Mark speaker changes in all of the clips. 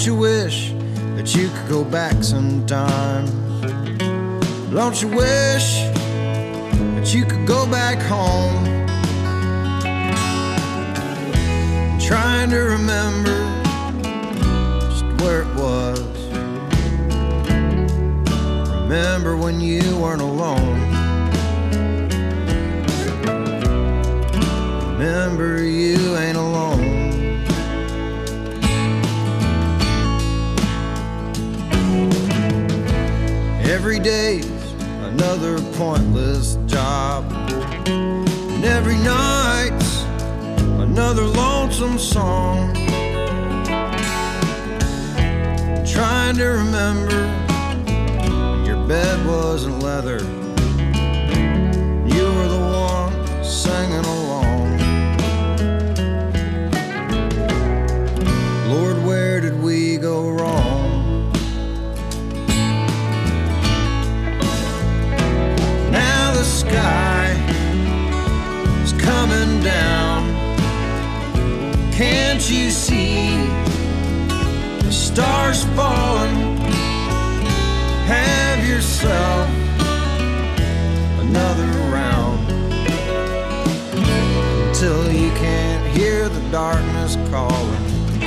Speaker 1: Don't you wish that you could go back sometime? Don't you wish that you could go back home? Trying to remember just where it was. Remember when you weren't alone. Remember you ain't alone. Every day's another pointless job, and every night's another lonesome song. Trying to remember your bed wasn't leather, you were the one singing along. Lord, where did we go wrong? Now the sky is coming down. Can't you see the stars falling? Have yourself another round until you can't hear the darkness calling.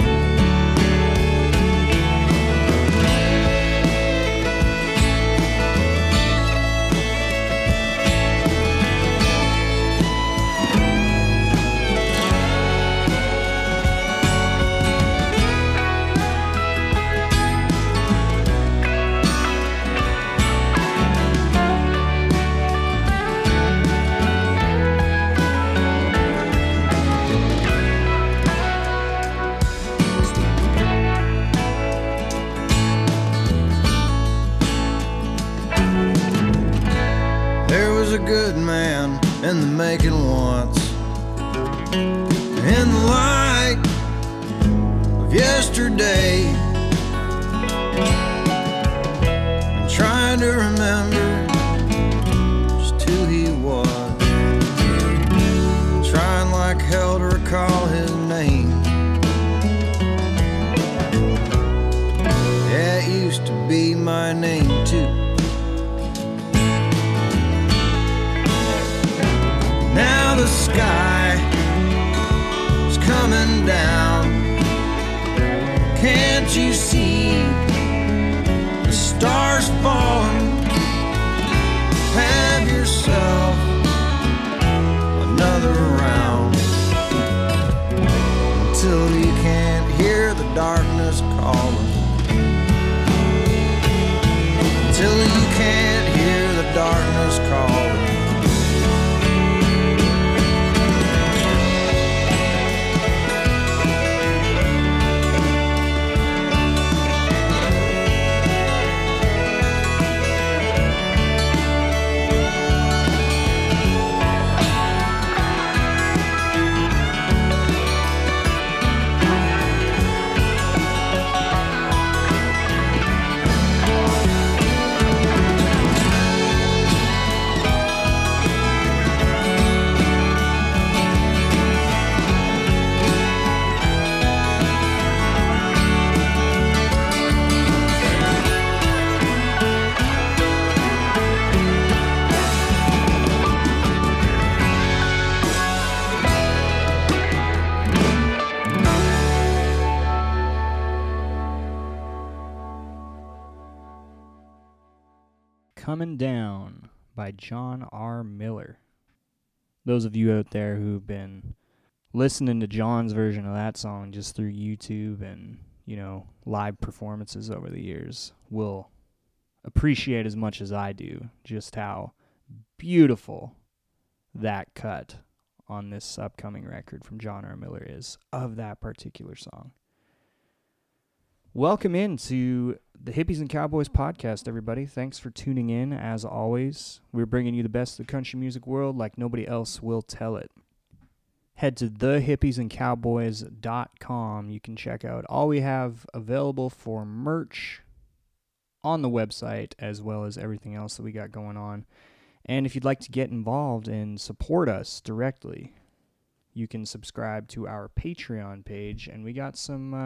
Speaker 1: A good man in the making once, in the light of yesterday, and trying to remember just who he was, trying like hell to recall his name. Yeah, it used to be my name too. Now the sky is coming down. Can't you see the stars falling? Have yourself another round until you can't hear the darkness calling. Until you can't hear the darkness calling.
Speaker 2: Coming Down by John R. Miller. Those of you out there who've been listening to John's version of that song just through YouTube and, live performances over the years will appreciate as much as I do just how beautiful that cut on this upcoming record from John R. Miller is of that particular song. Welcome into the Hippies and Cowboys podcast, everybody. Thanks for tuning in, as always. We're bringing you the best of the country music world like nobody else will tell it. Head to thehippiesandcowboys.com. You can check out all we have available for merch on the website, as well as everything else that we got going on. And if you'd like to get involved and support us directly, you can subscribe to our Patreon page, and we got some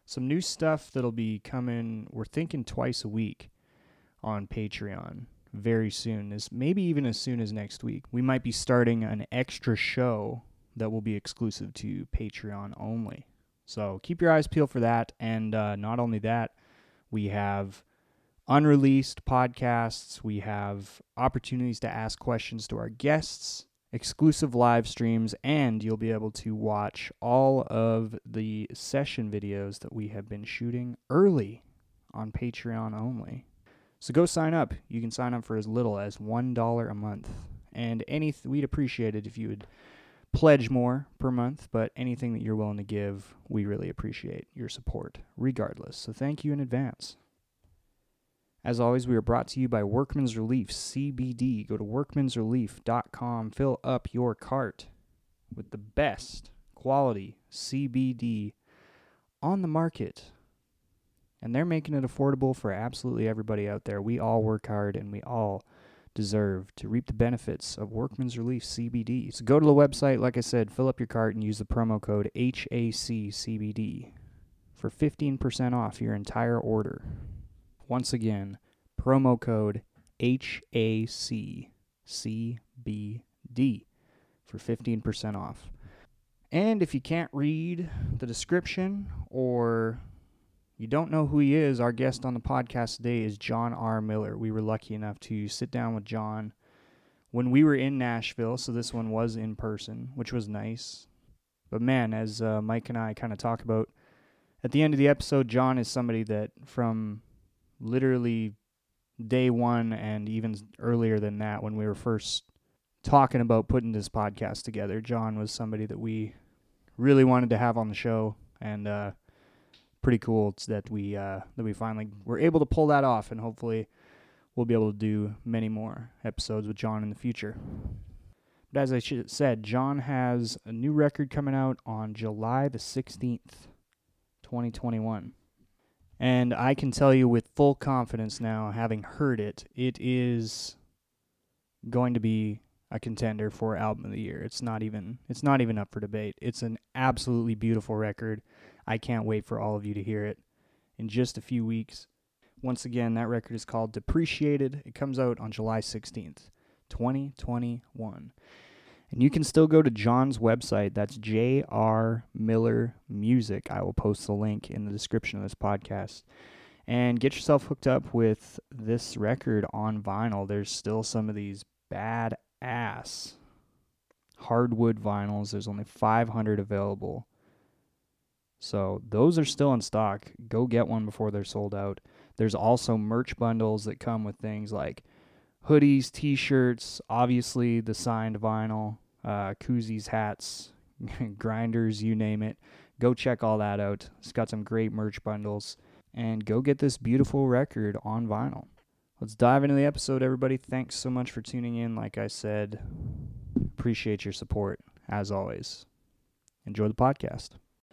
Speaker 2: some new stuff that'll be coming. We're thinking twice a week on Patreon very soon, maybe even as soon as next week. We might be starting an extra show that will be exclusive to Patreon only. So keep your eyes peeled for that. And not only that, we have unreleased podcasts. We have opportunities to ask questions to our guests, exclusive live streams, and you'll be able to watch all of the session videos that we have been shooting early on Patreon only. So go sign up. You can sign up for as little as $1 a month. And we'd appreciate it if you would pledge more per month, but anything that you're willing to give, we really appreciate your support regardless. So thank you in advance. As always, we are brought to you by Workman's Relief CBD. Go to workmansrelief.com. Fill up your cart with the best quality CBD on the market. And they're making it affordable for absolutely everybody out there. We all work hard and we all deserve to reap the benefits of Workman's Relief CBD. So go to the website, like I said, fill up your cart and use the promo code HACCBD for 15% off your entire order. Once again, promo code HACCBD for 15% off. And if you can't read the description or you don't know who he is, our guest on the podcast today is John R. Miller. We were lucky enough to sit down with John when we were in Nashville, so this one was in person, which was nice. But man, as Mike and I kind of talk about at the end of the episode, John is somebody that from literally day one and even earlier than that, when we were first talking about putting this podcast together, John was somebody that we really wanted to have on the show, and pretty cool that we finally were able to pull that off, and hopefully we'll be able to do many more episodes with John in the future. But as I said, John has a new record coming out on July the 16th, 2021. And I can tell you with full confidence now, having heard it, it is going to be a contender for Album of the Year. It's not even up for debate. It's an absolutely beautiful record. I can't wait for all of you to hear it in just a few weeks. Once again, that record is called Depreciated. It comes out on July 16th, 2021. And you can still go to John's website. That's J.R. Miller Music. I will post the link in the description of this podcast. And get yourself hooked up with this record on vinyl. There's still some of these badass hardwood vinyls. There's only 500 available. So those are still in stock. Go get one before they're sold out. There's also merch bundles that come with things like hoodies, t-shirts, obviously the signed vinyl, koozies, hats, grinders, you name it. Go check all that out. It's got some great merch bundles. And go get this beautiful record on vinyl. Let's dive into the episode, everybody. Thanks so much for tuning in. Like I said, appreciate your support, as always. Enjoy the podcast.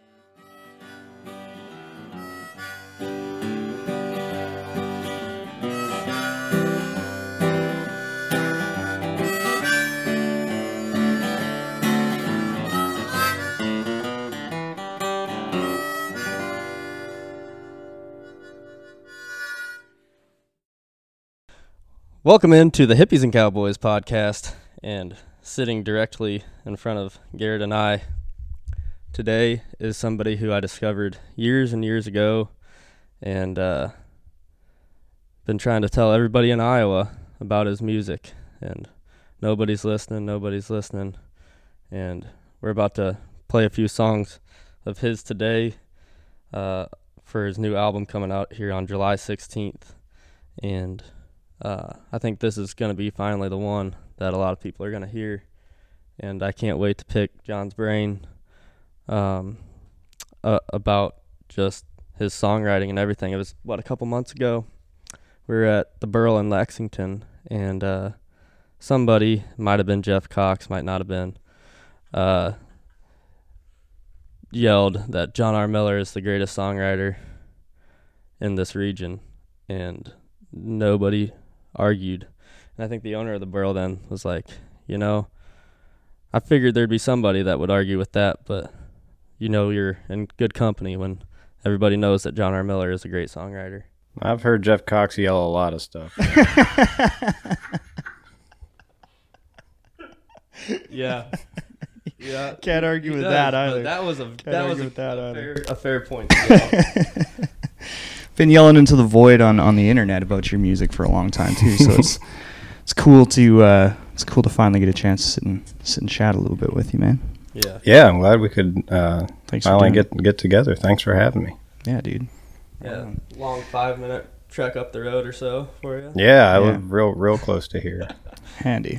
Speaker 3: Welcome into the Hippies and Cowboys podcast, and sitting directly in front of Garrett and I today is somebody who I discovered years and years ago, and been trying to tell everybody in Iowa about his music, and nobody's listening, and we're about to play a few songs of his today for his new album coming out here on July 16th, and I think this is going to be finally the one that a lot of people are going to hear, and I can't wait to pick John's brain about just his songwriting and everything. It was, a couple months ago, we were at the Burl in Lexington, and somebody, might have been Jeff Cox, might not have been, yelled that John R. Miller is the greatest songwriter in this region, and nobody argued. And I think the owner of the Burl then was like, I figured there'd be somebody that would argue with that, but you're in good company when everybody knows that John R. Miller is a great songwriter.
Speaker 4: I've heard Jeff Cox yell a lot of stuff.
Speaker 3: Yeah. Yeah.
Speaker 2: Can't argue with that either.
Speaker 3: That was a fair point.
Speaker 2: Been yelling into the void on the internet about your music for a long time too, so it's cool to finally get a chance to sit and chat a little bit with you, man.
Speaker 3: Yeah.
Speaker 4: Yeah, I'm glad we could
Speaker 2: Thanks
Speaker 4: finally
Speaker 2: for
Speaker 4: get together. Thanks for having me.
Speaker 2: Yeah, dude.
Speaker 3: Yeah. Long 5-minute trek up the road or so for you.
Speaker 4: Yeah, I live real close to here.
Speaker 2: Handy.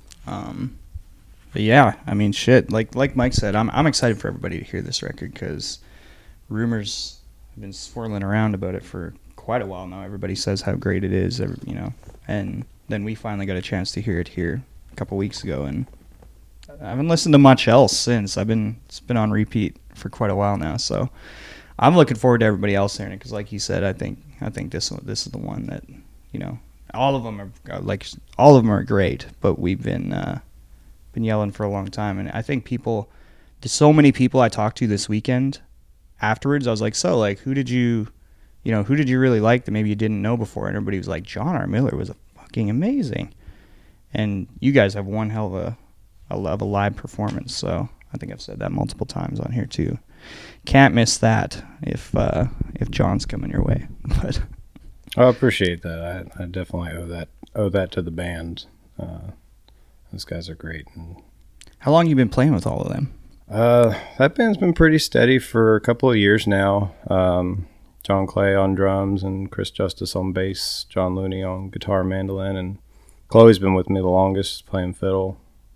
Speaker 2: But yeah, I mean, shit. Like Mike said, I'm excited for everybody to hear this record because rumors have been swirling around about it for quite a while now. Everybody says how great it is, and then we finally got a chance to hear it here a couple weeks ago, and I haven't listened to much else since. It's been on repeat for quite a while now, so I'm looking forward to everybody else hearing it because, like you said, I think this is the one that all of them are great, but we've been yelling for a long time, and I think there's so many people I talked to this weekend afterwards. I was like, so like who did you really like that maybe you didn't know before? And everybody was like, John R. Miller was fucking amazing, and you guys have one hell of a live performance. So I think I've said that multiple times on here too. Can't miss that if John's coming your way. But
Speaker 4: I appreciate that. I definitely owe that to the band. Those guys are great. And
Speaker 2: how long you been playing with all of them?
Speaker 4: That band's been pretty steady for a couple of years now. John Clay on drums and Chris Justice on bass, John Looney on guitar, mandolin, and Chloe's been with me the longest playing fiddle.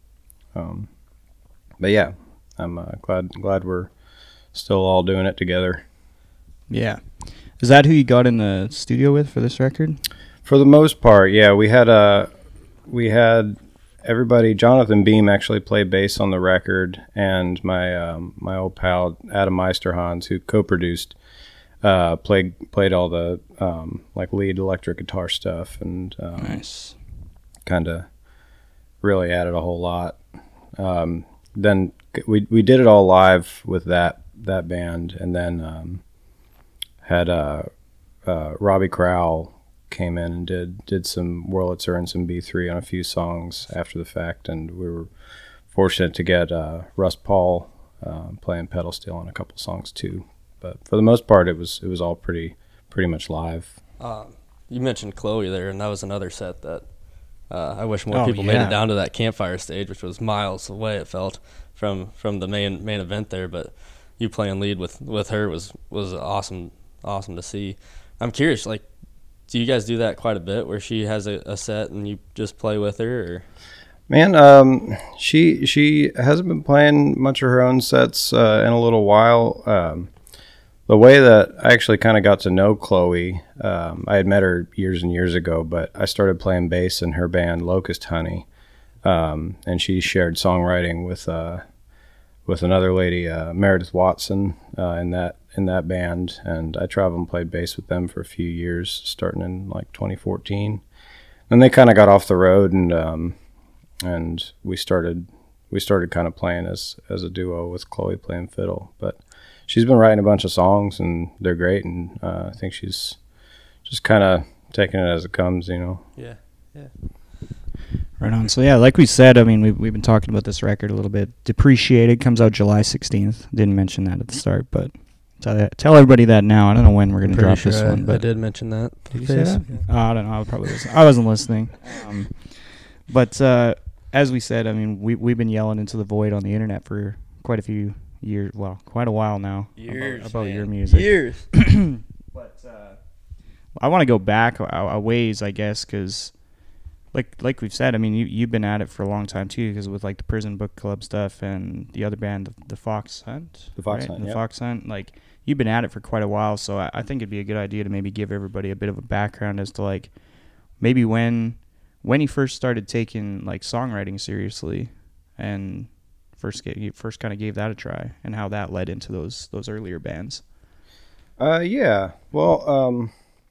Speaker 4: But yeah, I'm glad we're still all doing it together.
Speaker 2: Yeah. Is that who you got in the studio with for this record? For
Speaker 4: the most part, yeah. We had everybody. Jonathan Beam actually played bass on the record, and my old pal Adam Meisterhans, who co-produced, played all the like lead electric guitar stuff, and
Speaker 2: nice.
Speaker 4: Kind of really added a whole lot. Then we did it all live with that band, and then had Robbie Crowell came in and did some Wurlitzer and some B3 on a few songs after the fact, and we were fortunate to get Russ Paul playing pedal steel on a couple songs too. But for the most part, it was all pretty much live.
Speaker 3: You mentioned Chloe there, and that was another set that I wish more people made it down to that campfire stage, which was miles away. It felt from the main event there, but you playing lead with her was awesome to see. I'm curious, like, do you guys do that quite a bit, where she has a set and you just play with her? Or?
Speaker 4: Man, she hasn't been playing much of her own sets in a little while. The way that I actually kind of got to know Chloe, I had met her years and years ago, but I started playing bass in her band Locust Honey, and she shared songwriting with another lady, Meredith Watson, in that band, and I traveled and played bass with them for a few years, starting in like 2014. Then they kind of got off the road, and we started kind of playing as a duo with Chloe playing fiddle. But she's been writing a bunch of songs, and they're great, and I think she's just kind of taking it as it comes, you know.
Speaker 3: Yeah.
Speaker 2: Right on. So yeah, like we said, I mean, we've been talking about this record a little bit. Depreciated comes out July 16th. Didn't mention that at the start, but tell everybody that now. I don't know when we're gonna drop this one, but
Speaker 3: I did mention that.
Speaker 2: Did you say that? I don't know. I wasn't listening. But as we said, I mean, we've been yelling into the void on the internet for quite a few years. Well, quite a while now. About your music.
Speaker 3: Years.
Speaker 2: But I want to go back a ways, I guess, because like we've said, I mean, you've been at it for a long time too, because with like the Prison Book Club stuff and the other band, the Fox Hunt.
Speaker 4: The Fox Hunt,
Speaker 2: The Fox Hunt, like, you've been at it for quite a while, so I think it'd be a good idea to maybe give everybody a bit of a background as to like maybe when you first started taking like songwriting seriously and first kind of gave that a try, and how that led into those earlier bands.
Speaker 4: Yeah. Well,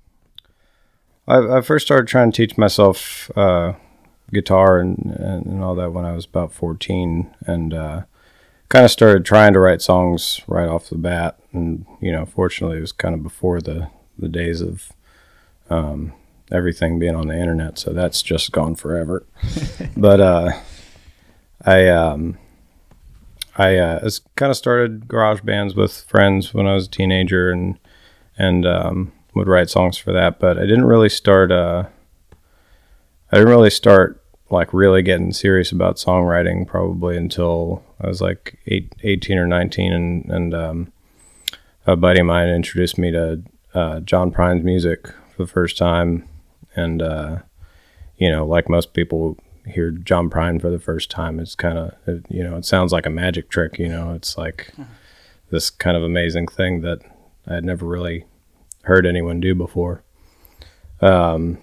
Speaker 4: I first started trying to teach myself guitar and all that when I was about 14, and kind of started trying to write songs right off the bat, and fortunately, it was kind of before the days of everything being on the internet, so that's just gone forever. But I kind of started garage bands with friends when I was a teenager, and would write songs for that. But I didn't really start like really getting serious about songwriting probably until I was like 18 or 19, and a buddy of mine introduced me to John Prine's music for the first time, and like most people hear John Prine for the first time, it's kind of it sounds like a magic trick. It's like this kind of amazing thing that I had never really heard anyone do before, and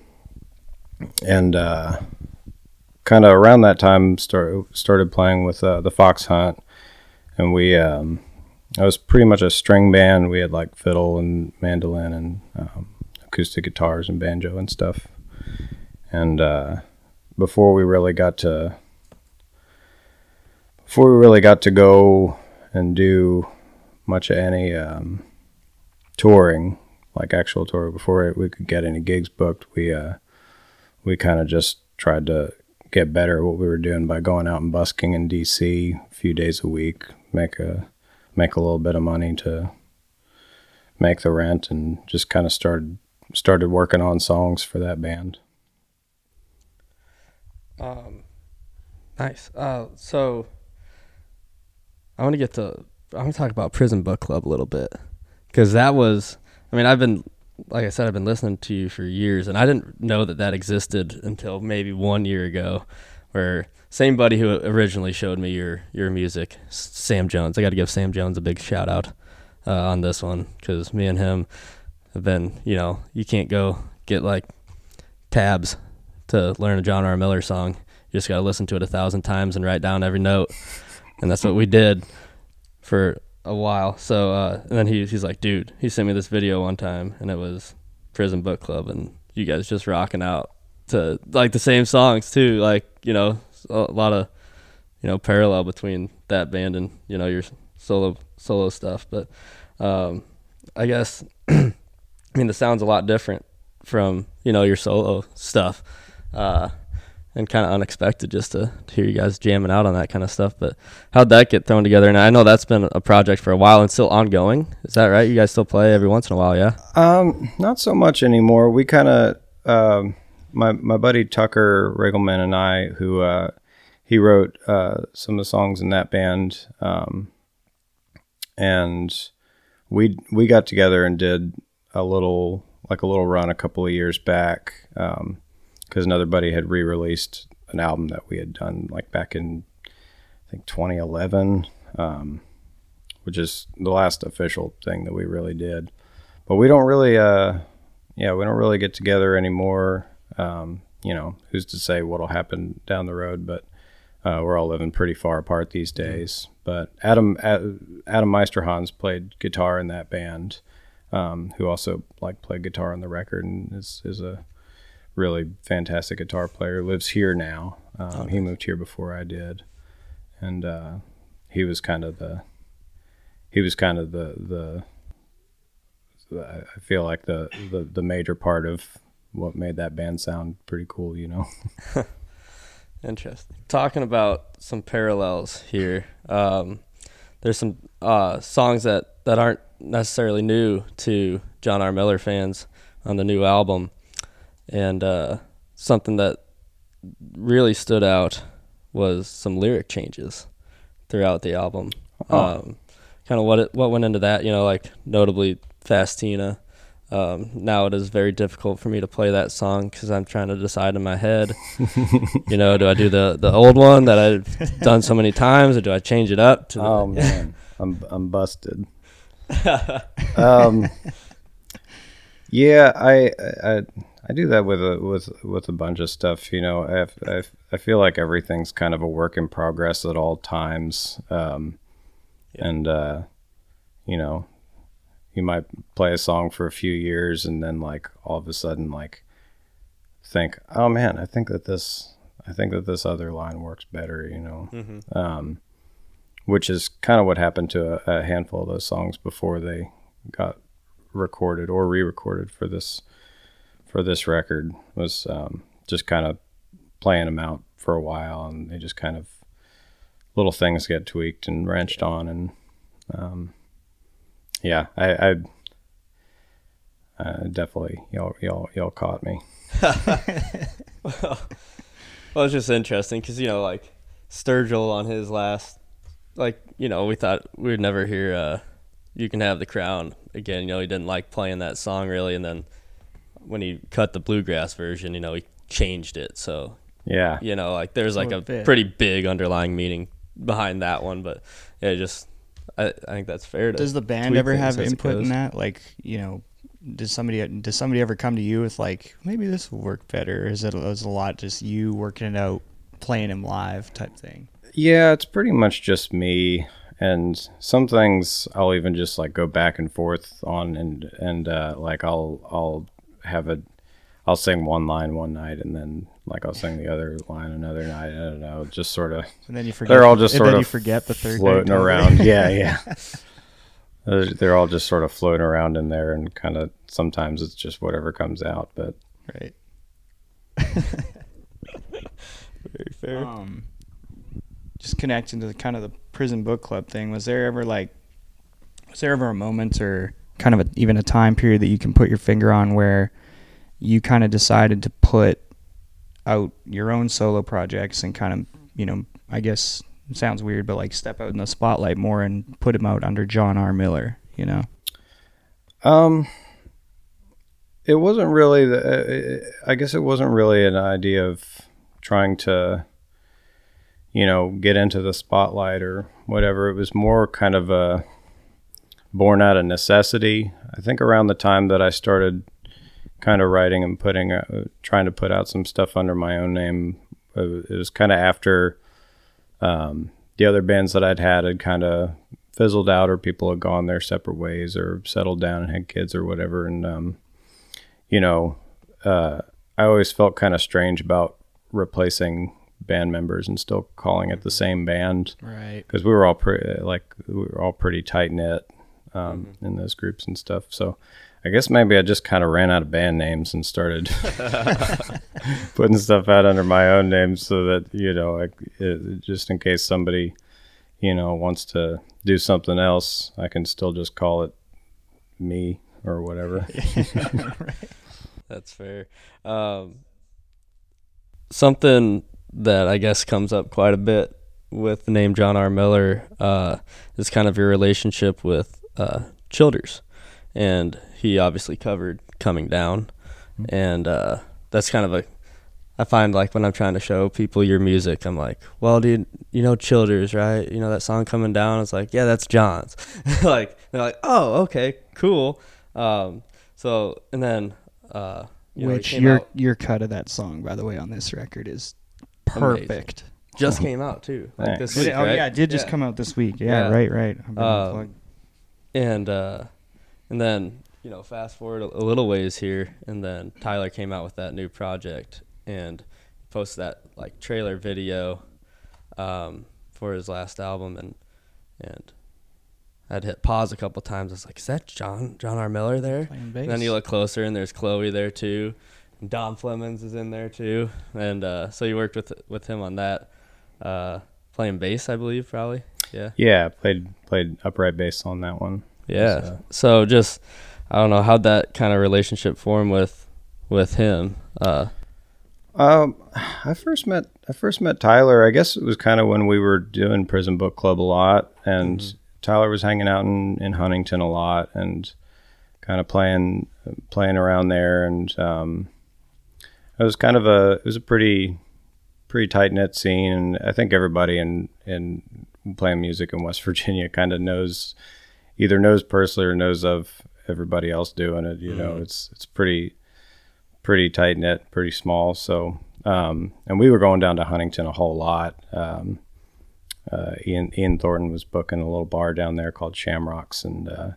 Speaker 4: kind of around that time started playing with the Fox Hunt, and I was pretty much a string band. We had like fiddle and mandolin and acoustic guitars and banjo and stuff. And before we really got to go and do much of any touring, like actual tour, before we could get any gigs booked, we kind of just tried to get better at what we were doing by going out and busking in DC a few days a week, make a little bit of money to make the rent, and just kind of started working on songs for that band.
Speaker 3: Nice. So I want to talk about Prison Book Club a little bit, because that was, I've been listening to you for years, and I didn't know that existed until maybe 1 year ago, where same buddy who originally showed me your music, Sam Jones. I got to give Sam Jones a big shout out on this one, because me and him have been, you can't go get like tabs to learn a John R. Miller song. You just got to listen to it 1,000 times and write down every note. And that's what we did for a while. So, and then he's like, dude, he sent me this video one time, and it was Prison Book Club, and you guys just rocking out to like the same songs too. Like, a lot of, parallel between that band and, your solo stuff. But, I guess, the sound's a lot different from, your solo stuff, and kind of unexpected just to hear you guys jamming out on that kind of stuff. But how'd that get thrown together? And I know that's been a project for a while and still ongoing. Is that right? You guys still play every once in a while, yeah?
Speaker 4: Not so much anymore. We kind of, my buddy Tucker Riggleman and I, who he wrote some of the songs in that band, and we got together and did a little run a couple of years back, because another buddy had re-released an album that we had done like back in, I think, 2011, which is the last official thing that we really did. But we don't really, we don't really get together anymore. Who's to say what'll happen down the road? But we're all living pretty far apart these days. But Adam Meisterhans played guitar in that band, who also played guitar on the record, and is a really fantastic guitar player. Lives here now. He moved here before I did, and he was kind of the I feel like the major part of what made that band sound pretty cool,
Speaker 3: Interesting. Talking about some parallels here, there's some songs that aren't necessarily new to John R. Miller fans on the new album, and something that really stood out was some lyric changes throughout the album. Kind of what went into that, notably Fastina. Now it is very difficult for me to play that song because I'm trying to decide in my head, do I do the old one that I've done so many times, or do I change it up to
Speaker 4: the man, I'm busted. Yeah, I do that with a bunch of stuff. I feel like everything's kind of a work in progress at all times. And you might play a song for a few years and then all of a sudden think, oh man, I think that this other line works better.
Speaker 3: Mm-hmm.
Speaker 4: which is kind of what happened to a handful of those songs before they got recorded or re-recorded for this record, was just kind of playing them out for a while, and they just kind of little things get tweaked and wrenched on, and I definitely y'all caught me.
Speaker 3: Well, it's just interesting because, like Sturgill on his last, we thought we would never hear You Can Have the Crown again. He didn't like playing that song really, and then when he cut the bluegrass version, he changed it. So
Speaker 4: yeah,
Speaker 3: there's like a pretty big underlying meaning behind that one, but yeah, just I think that's fair.
Speaker 2: Does the band ever have input in that? Like, does somebody ever come to you with like, maybe this will work better? Or is it a lot just you working it out, playing him live type thing?
Speaker 4: Yeah, it's pretty much just me, and some things I'll even just like go back and forth on, and like I'll sing one line one night, and then like I'll sing the other line another night. I don't know, just sort of.
Speaker 2: And then you forget.
Speaker 4: They're all just sort of
Speaker 2: you forget the third
Speaker 4: floating around. Yeah. They're all just sort of floating around in there, and kind of sometimes it's just whatever comes out. But
Speaker 2: right.
Speaker 3: Very fair.
Speaker 2: Just connecting to the kind of the prison book club thing. Was there ever a moment or kind of even a time period that you can put your finger on where you kind of decided to put out your own solo projects and kind of, I guess it sounds weird, but like step out in the spotlight more and put him out under John R. Miller,
Speaker 4: It wasn't really I guess it wasn't really an idea of trying to, get into the spotlight or whatever. It was more kind of born out of necessity. I think around the time that I started kind of writing and trying to put out some stuff under my own name, it was kind of after the other bands that I'd had kind of fizzled out, or people had gone their separate ways or settled down and had kids or whatever. And, I always felt kind of strange about replacing band members and still calling it the same band.
Speaker 2: Right.
Speaker 4: Because we were all pretty tight knit in those groups and stuff. So I guess maybe I just kind of ran out of band names and started putting stuff out under my own name, so that, just in case somebody, wants to do something else, I can still just call it me or whatever.
Speaker 2: Right.
Speaker 3: That's fair. Something that I guess comes up quite a bit with the name John R. Miller is kind of your relationship with Childers. And he obviously covered Coming Down. And that's kind of I find like when I'm trying to show people your music, I'm like, well, dude, Childers, right? That song Coming Down? It's like, yeah, that's John's. Like, they're like, oh, okay, cool. So, and then,
Speaker 2: which your cut of that song, by the way, on this record is perfect.
Speaker 3: Amazing. Just came out too, like this week,
Speaker 2: Oh
Speaker 3: right?
Speaker 2: yeah, it did just come out this week. Yeah. Right.
Speaker 3: And then fast forward a little ways here, and then Tyler came out with that new project and posted that like trailer video for his last album, and I had to hit pause a couple times. I was like, is that John R. Miller there?
Speaker 2: Playing bass.
Speaker 3: And then you look closer, and there's Chloe there too. And Don Flemons is in there too. And so you worked with him on that, playing bass, I believe, probably. Yeah.
Speaker 4: Yeah, played upright bass on that one.
Speaker 3: Yeah. So just, I don't know, how'd that kind of relationship form with him?
Speaker 4: I first met Tyler. I guess it was kind of when we were doing Prison Book Club a lot, and Tyler was hanging out in Huntington a lot and kind of playing around there, and it was kind of it was a pretty tight knit scene, and I think everybody in playing music in West Virginia kind of either knows personally or knows of everybody else doing it. It's pretty tight knit, pretty small. So and we were going down to Huntington a whole lot. Ian Thornton was booking a little bar down there called Shamrocks, and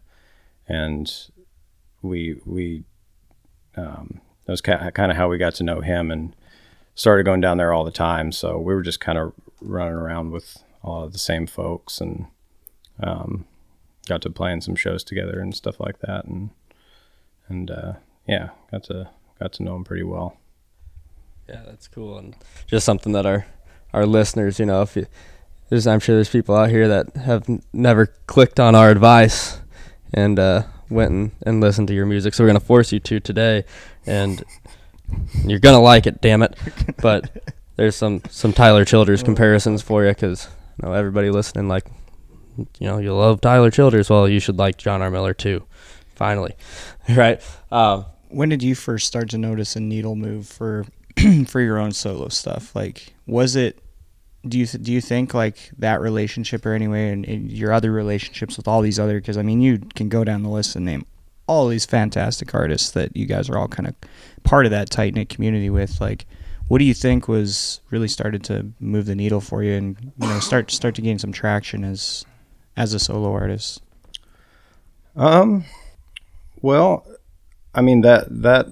Speaker 4: we that was kind of how we got to know him and started going down there all the time. So we were just kind of running around with a lot of the same folks, and got to play in some shows together and stuff like that, and yeah, got to know him pretty well.
Speaker 3: Yeah, that's cool, and just something that our listeners, you know, I'm sure there's people out here that have never clicked on our advice and went and listened to your music, so we're gonna force you to today, and you're gonna like it, damn it. But there's some Tyler Childers comparisons for you, because you know everybody listening, like, you know, you love Tyler Childers, well, you should like John R. Miller too. Finally, right?
Speaker 2: When did you first start to notice a needle move for for your own solo stuff? Like, was it? Do you think like that relationship, or anyway, and your other relationships with all these other? Because I mean, you can go down the list and name all these fantastic artists that you guys are all kind of part of that tight knit community with. Like, what do you think was really started to move the needle for you, and you know start to gain some traction as a solo artist?
Speaker 4: Well, I mean that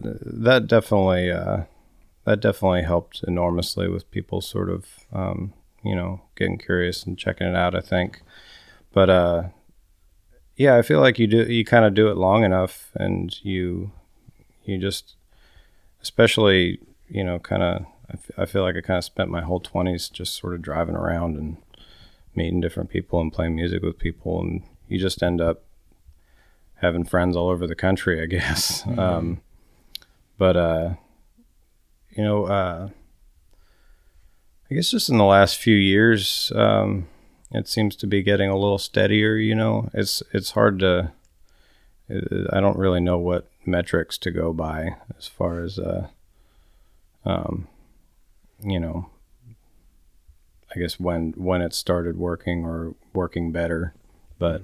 Speaker 4: definitely helped enormously with people sort of you know, getting curious and checking it out, I think. But yeah, I feel like you kind of do it long enough, and you just, especially, you know, kind of, I feel like I kind of spent my whole 20s just sort of driving around and meeting different people and playing music with people, and you just end up having friends all over the country, I guess. Mm-hmm. But you know, I guess just in the last few years, it seems to be getting a little steadier. You know, it's hard to. I don't really know what metrics to go by as far as, you know, I guess when it started working or working better, but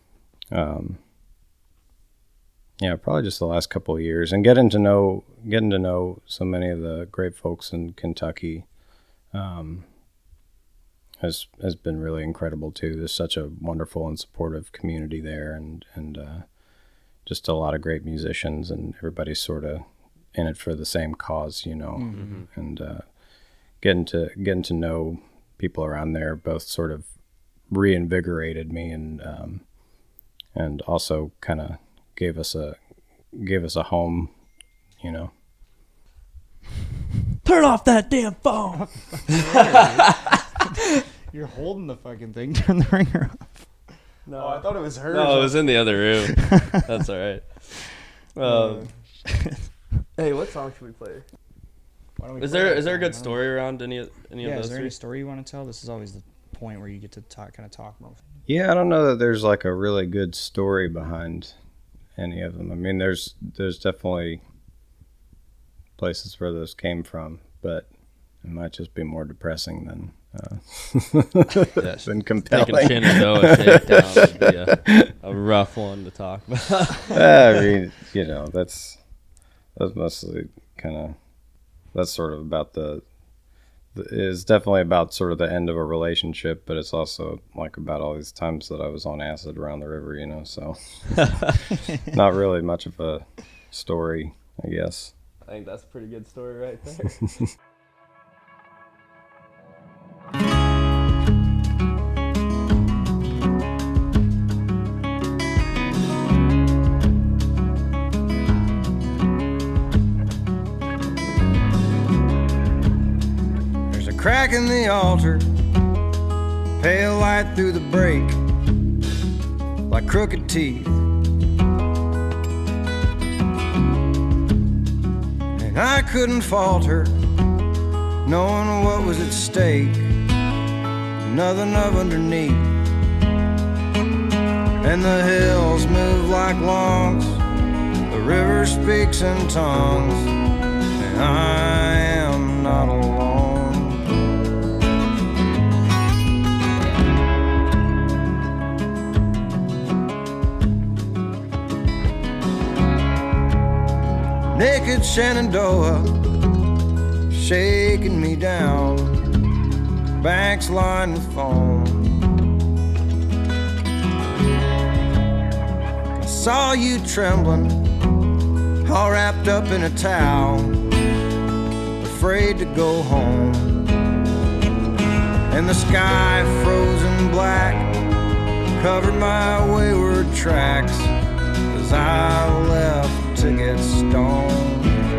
Speaker 4: yeah, probably just the last couple of years, and getting to know so many of the great folks in Kentucky has been really incredible too. There's such a wonderful and supportive community there, and just a lot of great musicians, and everybody's sort of in it for the same cause, you know. Mm-hmm. And getting to know people around there both sort of reinvigorated me, and also kind of gave us a home, you know.
Speaker 3: Turn off that damn phone.
Speaker 2: You're holding the fucking thing. Turn the ringer off.
Speaker 3: No,
Speaker 2: I thought it was hers.
Speaker 3: No, it was in the other room. That's all right. Hey, what song should we play? Is there a good story around any of those?
Speaker 2: Yeah, is there any story you want to tell? This is always the point where you get to talk more.
Speaker 4: Yeah, I don't know that there's like a really good story behind any of them. I mean, there's definitely places where those came from, but it might just be more depressing than than compelling.
Speaker 3: Taking Shenandoah Shakedown would be a rough one to talk about.
Speaker 4: I mean, you know, that's mostly that's sort of about it's definitely about sort of the end of a relationship, but it's also like about all these times that I was on acid around the river, you know, so not really much of a story, I guess.
Speaker 3: I think that's a pretty good story right there.
Speaker 1: There's a crack in the altar, pale light through the break, like crooked teeth. I couldn't falter, knowing what was at stake, nothing of underneath. And the hills move like lungs, the river speaks in tongues, and I am not alone. Naked Shenandoah shaking me down, banks lined with foam. I saw you trembling, all wrapped up in a towel, afraid to go home. and the sky frozen black covered my wayward tracks as I left to get stoned.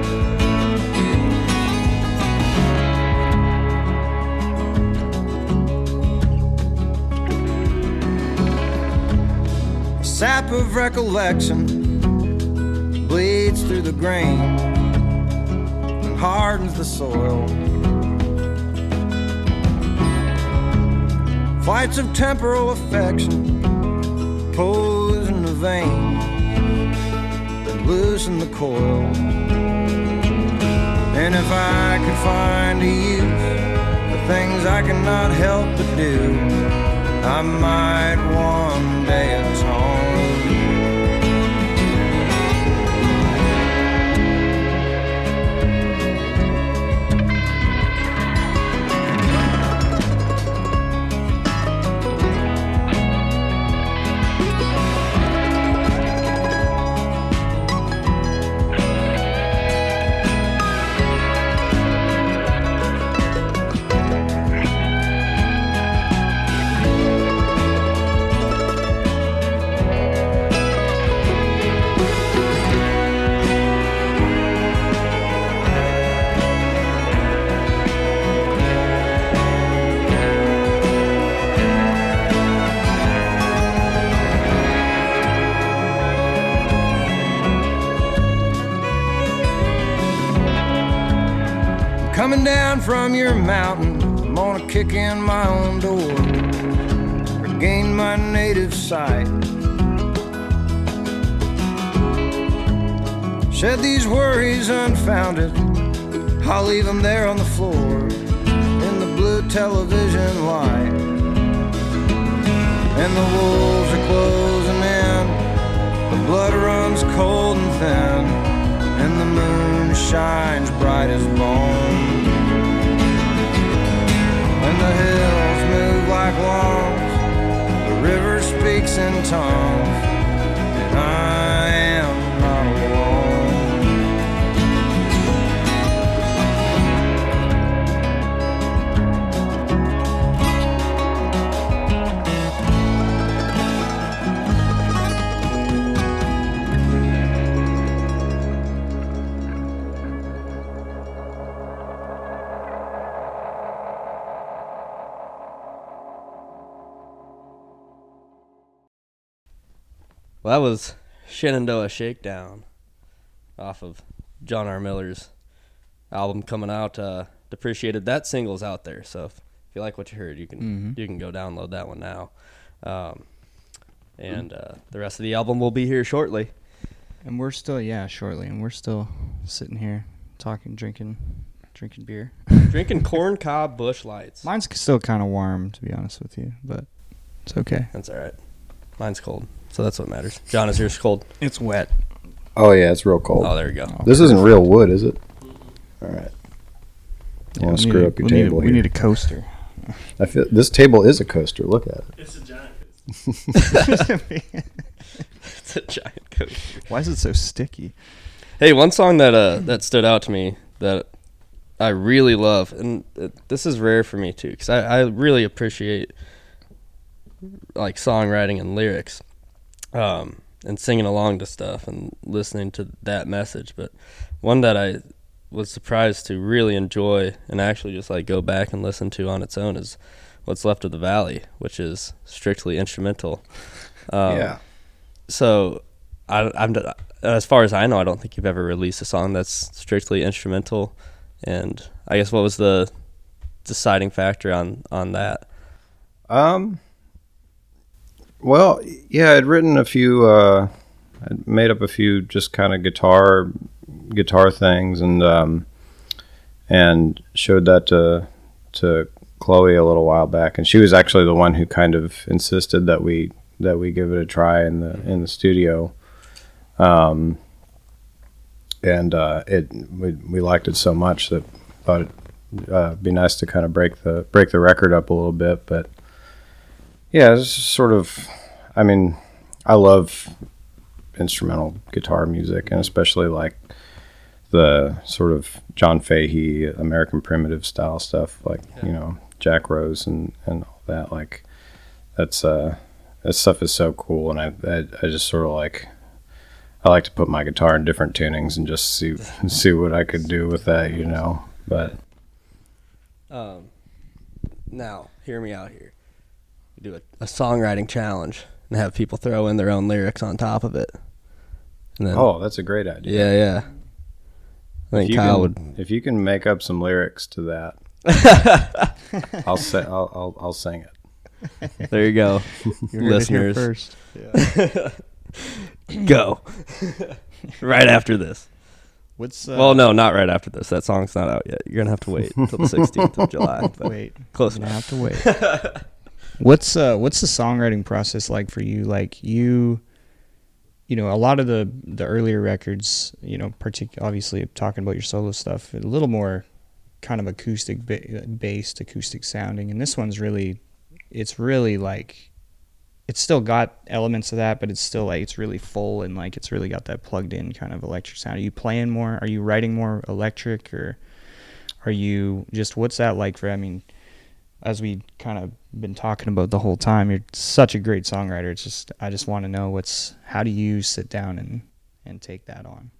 Speaker 1: The sap of recollection bleeds through the grain and hardens the soil. Flights of temporal affection pose in the vein and loosen the coil. And if I could find a use for things I cannot help but do, I might one day atone. Coming down from your mountain, I'm gonna kick in my own door, regain my native sight, shed these worries unfounded, I'll leave them there on the floor in the blue television light. And the wolves are closing in, the blood runs cold and thin, and the moon shines bright as bone. When the hills move like lawns, the river speaks in tongues, and I am not alone.
Speaker 3: Well, that was Shenandoah Shakedown off of John R. Miller's album coming out. Depreciated. That single's out there, so if you like what you heard, you can go download that one now. And the rest of the album will be here shortly.
Speaker 2: And we're still, shortly. And we're still sitting here talking, drinking beer.
Speaker 3: Drinking corn cob Busch Lights.
Speaker 2: Mine's still kind of warm, to be honest with you, but it's okay.
Speaker 3: That's all right. Mine's cold, so that's what matters. John, is yours cold?
Speaker 2: It's wet.
Speaker 4: Oh, yeah, it's real cold.
Speaker 3: Oh, there we go.
Speaker 4: This isn't real wood, is it? All right. I want to screw up your table here.
Speaker 2: We need a coaster.
Speaker 4: I feel this table is a coaster. Look at it.
Speaker 5: It's a giant coaster.
Speaker 3: It's a giant coaster.
Speaker 2: Why is it so sticky?
Speaker 3: Hey, one song that stood out to me that I really love, and this is rare for me too, because I really appreciate like songwriting and lyrics, and singing along to stuff and listening to that message. But one that I was surprised to really enjoy and actually just like go back and listen to on its own is What's Left of the Valley, which is strictly instrumental.
Speaker 4: Yeah.
Speaker 3: So I'm as far as I know, I don't think you've ever released a song that's strictly instrumental. And I guess what was the deciding factor on that?
Speaker 4: Well, yeah, I'd written a few, I'd made up a few just kind of guitar things, and showed that to Chloe a little while back, and she was actually the one who kind of insisted that we give it a try in the studio, we liked it so much that thought it'd be nice to kind of break the record up a little bit, but. Yeah, it's sort of, I mean, I love instrumental guitar music, and especially like the sort of John Fahey, American Primitive style stuff, like, Jack Rose and all that. Like that stuff is so cool, and I just sort of like, I like to put my guitar in different tunings and just see what I could do with that, you know. But
Speaker 3: now hear me out here. You do a songwriting challenge and have people throw in their own lyrics on top of it. And then,
Speaker 4: that's a great idea.
Speaker 3: Yeah. I think Kyle would.
Speaker 4: If you can make up some lyrics to that, I'll sing it.
Speaker 3: There you go, listeners.
Speaker 2: First.
Speaker 3: Go right after this.
Speaker 2: What's
Speaker 3: Well, no, not right after this. That song's not out yet. You're gonna have to wait until the 16th of July. But
Speaker 2: wait?
Speaker 3: close
Speaker 2: Gonna
Speaker 3: enough.
Speaker 2: have to wait. What's the songwriting process like for you? Like you know, a lot of the earlier records, you know, obviously talking about your solo stuff, a little more kind of acoustic based, acoustic sounding, and this one's really, it's really like, it's still got elements of that, but it's still like, it's really full and like it's really got that plugged in kind of electric sound. Are you playing more? Are you writing more electric, or are you just, what's that like for, I mean, as we kind of been talking about the whole time, you're such a great songwriter. It's just, I just want to know how do you sit down and take that on?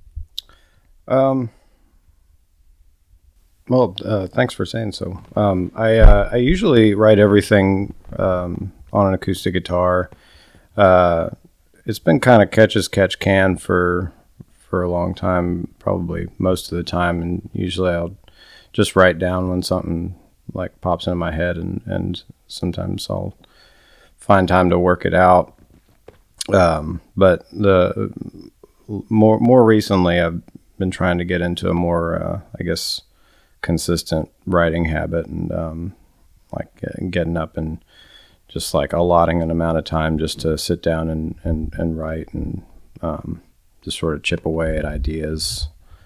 Speaker 4: Well, thanks for saying so. I usually write everything on an acoustic guitar. It's been kind of catch as catch can for a long time, probably most of the time, and usually I'll just write down when something like pops into my head, and sometimes I'll find time to work it out. But the more recently, I've been trying to get into a more, I guess, consistent writing habit, and getting up and just like allotting an amount of time just to sit down and write, and just sort of chip away at ideas.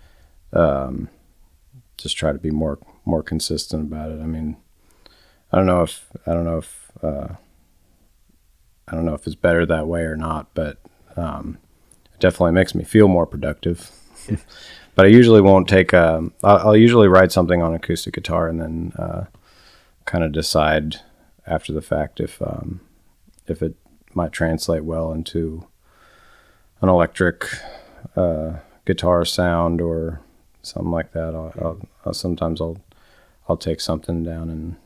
Speaker 4: Just try to be more consistent about it. I mean, I don't know if it's better that way or not, but it definitely makes me feel more productive. But I usually won't take I'll usually write something on acoustic guitar and then kind of decide after the fact if it might translate well into an electric guitar sound or something like that. I'll take something down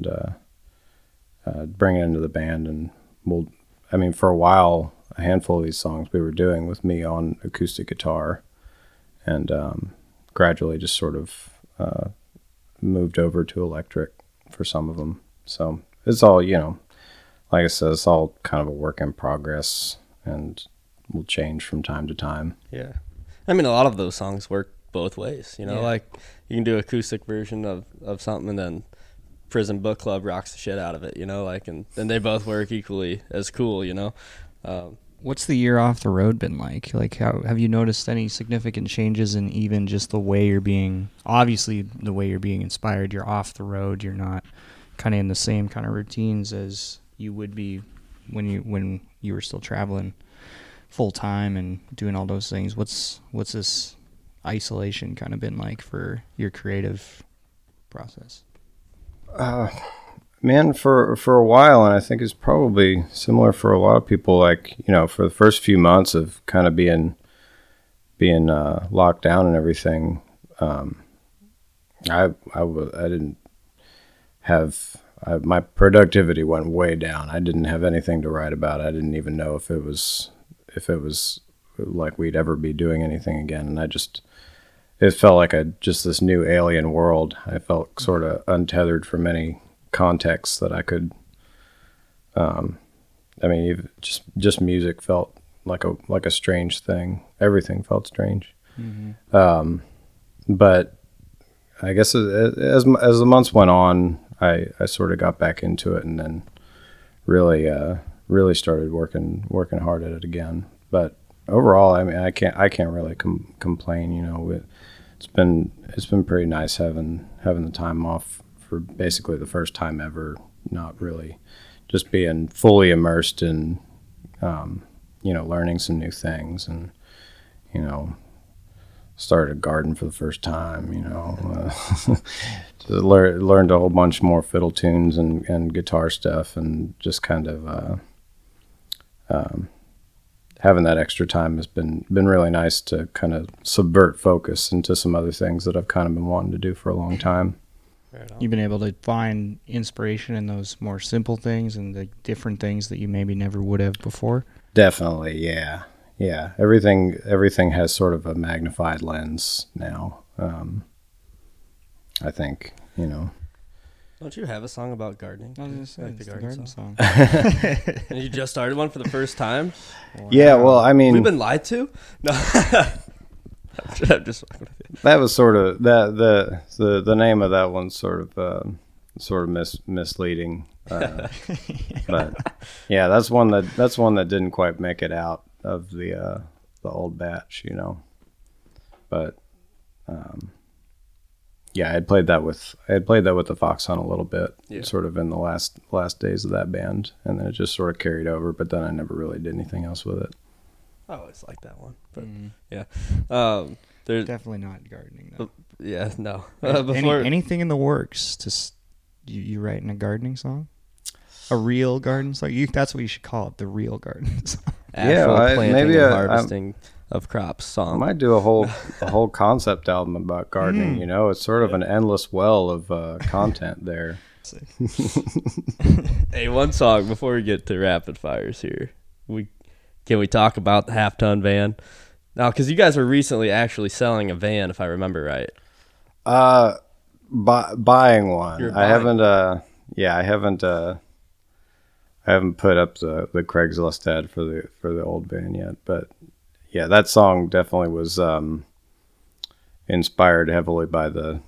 Speaker 4: and bring it into the band, and for a while, a handful of these songs we were doing with me on acoustic guitar, and gradually just sort of moved over to electric for some of them. So it's all, like I said, it's all kind of a work in progress and will change from time to time.
Speaker 3: Yeah. I mean, a lot of those songs work both ways,
Speaker 2: Yeah.
Speaker 3: like you can do acoustic version of something and then Prison Book Club rocks the shit out of it, and they both work equally as cool,
Speaker 2: What's the year off the road been like? Like, how have you noticed any significant changes in even just the way you're being, obviously the way you're being inspired? You're off the road. You're not kind of in the same kind of routines as you would be when you were still traveling full time and doing all those things. What's this isolation kind of been like for your creative process?
Speaker 4: Man, for a while, and I think it's probably similar for a lot of people, like, for the first few months of kind of being locked down and everything, I didn't have, my productivity went way down. I didn't have anything to write about. I didn't even know if it was like we'd ever be doing anything again. And it felt like just this new alien world. I felt sort of untethered from any context that I could, even just music felt like a strange thing. Everything felt strange. Mm-hmm. But I guess as the months went on, I sort of got back into it, and then really started working hard at it again. But overall, I can't really complain. It's been pretty nice having the time off for basically the first time ever, not really just being fully immersed in, learning some new things and, started a garden for the first time, learned a whole bunch more fiddle tunes and guitar stuff, and just kind of having that extra time has been really nice to kind of subvert focus into some other things that I've kind of been wanting to do for a long time.
Speaker 2: You've been able to find inspiration in those more simple things and the different things that you maybe never would have before?
Speaker 4: Definitely, yeah. Yeah, everything has sort of a magnified lens now. I think,
Speaker 3: Don't you have a song about gardening?
Speaker 2: I was going to say,
Speaker 3: Like
Speaker 2: it's
Speaker 3: the
Speaker 2: the
Speaker 3: garden
Speaker 2: garden song.
Speaker 3: And you just started one for the first time?
Speaker 4: Yeah, well, I mean,
Speaker 3: We've been lied to? No. I'm just fucking with you.
Speaker 4: that was sort of the name of that one's sort of misleading. But yeah, that's one that didn't quite make it out of the old batch, But yeah, I had played that with the Fox Hunt a little bit, sort of in the last days of that band, and then it just sort of carried over. But then I never really did anything else with it.
Speaker 3: I always liked that one. But
Speaker 2: Mm.
Speaker 3: yeah. There's
Speaker 2: Definitely not gardening, though.
Speaker 3: yeah, no.
Speaker 2: Anything in the works you writing a gardening song? A real garden song? That's what you should call it, the real garden song.
Speaker 3: Actual planting
Speaker 4: maybe
Speaker 3: and harvesting of crops
Speaker 4: I
Speaker 3: song.
Speaker 4: might do a whole concept album about gardening. It's sort of an endless well of content there.
Speaker 3: Hey, one song before we get to rapid fires here. Can we talk about the half-ton van? Now, because you guys were recently actually selling a van, if I remember right.
Speaker 4: Buying one.
Speaker 3: You're
Speaker 4: I
Speaker 3: buying.
Speaker 4: I haven't put up the Craigslist ad for the old van yet, but yeah, that song definitely was inspired heavily by the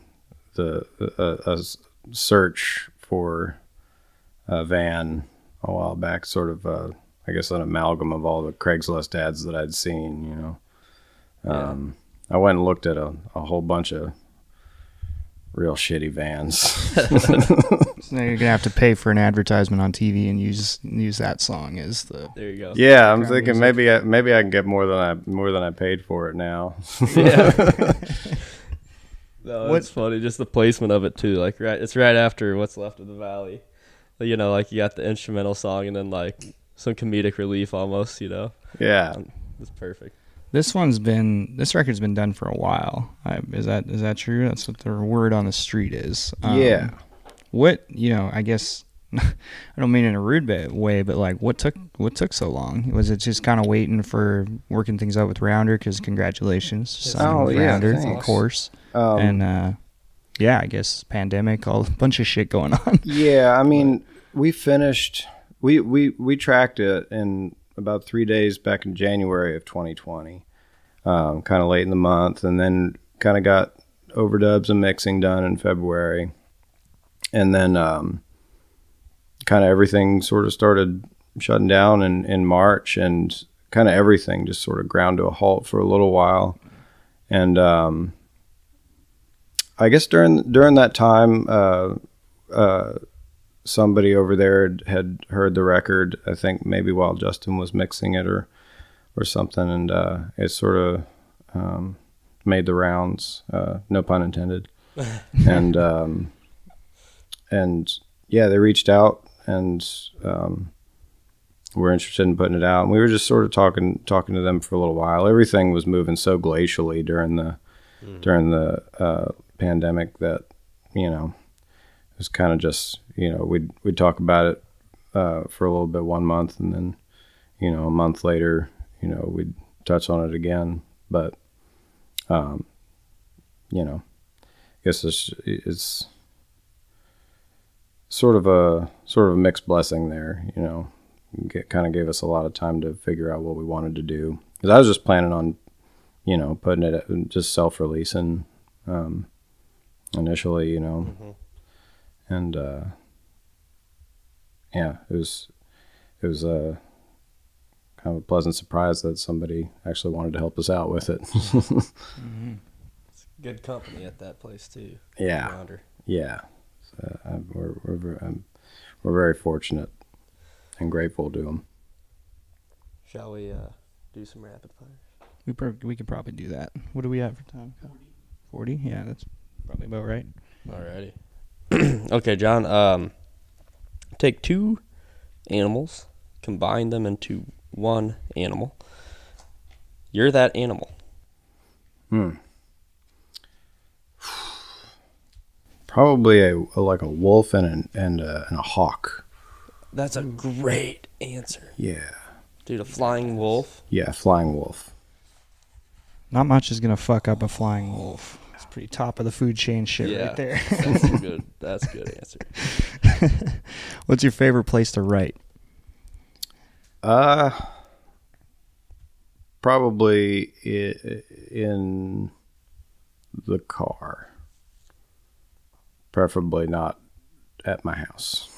Speaker 4: search for a van a while back, sort of I guess an amalgam of all the Craigslist ads that I'd seen, I went and looked at a whole bunch of real shitty vans.
Speaker 2: So now you're gonna have to pay for an advertisement on TV and use that song as the.
Speaker 3: There you go.
Speaker 4: Yeah, I'm
Speaker 2: Background
Speaker 4: thinking
Speaker 2: music.
Speaker 4: maybe I can get more than I paid for it now.
Speaker 3: Yeah. No, it's funny. Just the placement of it too. Like it's right after What's Left of the Valley. Like you got the instrumental song and then like some comedic relief almost.
Speaker 4: Yeah.
Speaker 3: It's perfect.
Speaker 2: This record's been done for a while. Is that true? That's what the word on the street is.
Speaker 4: Yeah.
Speaker 2: What I guess I don't mean in a rude way, but like what took so long? Was it just kind of waiting for working things out with Rounder? Because congratulations, signing with Rounder, of
Speaker 4: thanks.
Speaker 2: course. And I guess pandemic, a bunch of shit going on.
Speaker 4: Yeah, I mean, we finished. We tracked it in about 3 days back in January of 2020, kind of late in the month, and then kind of got overdubs and mixing done in February, and then kind of everything sort of started shutting down in March, and kind of everything just sort of ground to a halt for a little while, and I guess during that time, somebody over there had heard the record, I think maybe while Justin was mixing it or something, and it sort of made the rounds, no pun intended. And yeah, they reached out and were interested in putting it out. And we were just sort of talking to them for a little while. Everything was moving so glacially during the pandemic that, it was kind of just, we'd talk about it for a little bit 1 month, and then, a month later, we'd touch on it again. But, I guess it's sort of a mixed blessing there, kind of gave us a lot of time to figure out what we wanted to do. Because I was just planning on, putting it, just self-releasing initially,
Speaker 3: Mm-hmm.
Speaker 4: and yeah, it was a kind of a pleasant surprise that somebody actually wanted to help us out with it.
Speaker 2: Mm-hmm.
Speaker 3: It's good company at that place too.
Speaker 4: Yeah.
Speaker 3: Rounder.
Speaker 4: Yeah, so we're very fortunate and grateful to them.
Speaker 3: Shall we do some rapid fire?
Speaker 2: We could probably do that. What do we have for time? 40? Yeah, that's probably about right.
Speaker 3: Alrighty. Okay, John. Take two animals, combine them into one animal. You're that animal.
Speaker 4: Probably like a wolf and a hawk.
Speaker 3: That's a great answer.
Speaker 4: Yeah.
Speaker 3: Dude, a flying wolf.
Speaker 4: Yeah, flying wolf.
Speaker 2: Not much is gonna fuck up a flying wolf. It's pretty top of the food chain shit right there.
Speaker 3: That's a good answer.
Speaker 2: What's your favorite place to write?
Speaker 4: Probably in the car. Preferably not at my house.